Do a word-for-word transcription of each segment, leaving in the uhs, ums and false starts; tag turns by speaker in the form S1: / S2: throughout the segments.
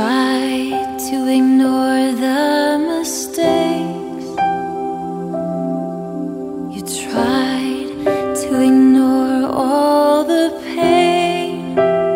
S1: tried to ignore the mistakes. You tried to ignore all the pain.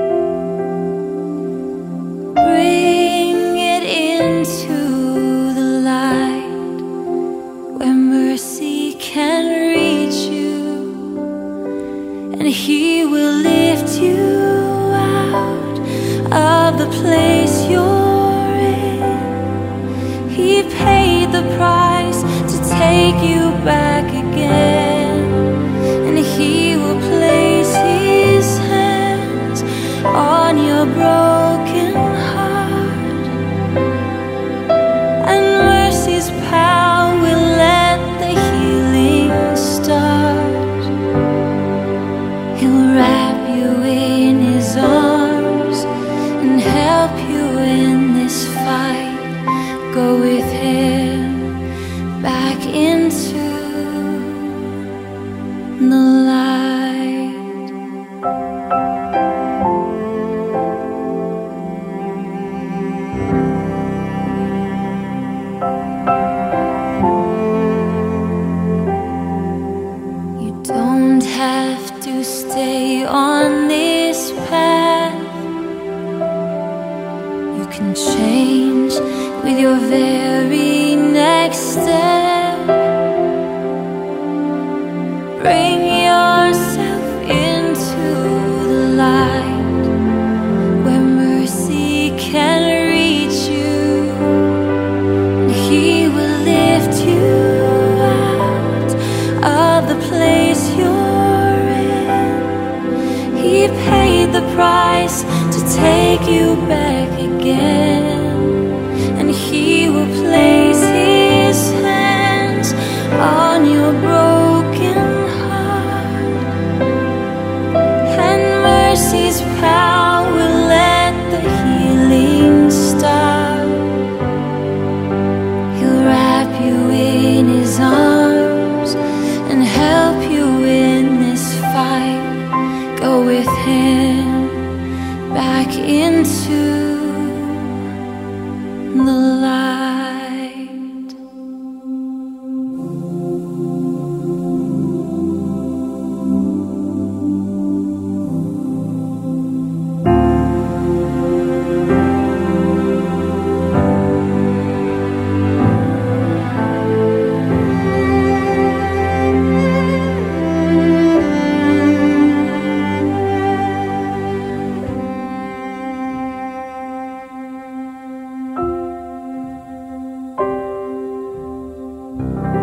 S1: Bring it into the light where mercy can reach you, and He will lift you out of the place you're in. He paid the price to take you back again, and He will place His hands on your broken heart, and mercy's power will let the healing start. He'll wrap you in His arms and help you in this fight. Go with Him back into the light. You don't have to stay on this path. You can change with your very next step. Bring yourself into the light where mercy can reach you, and He will lift you out of the place you're in. He paid the price to take you back again, and He will place His hands on your broken heart, and mercy's power will let the healing start. He'll wrap you in His arms and help you in this fight. Go with Him back into the light.
S2: you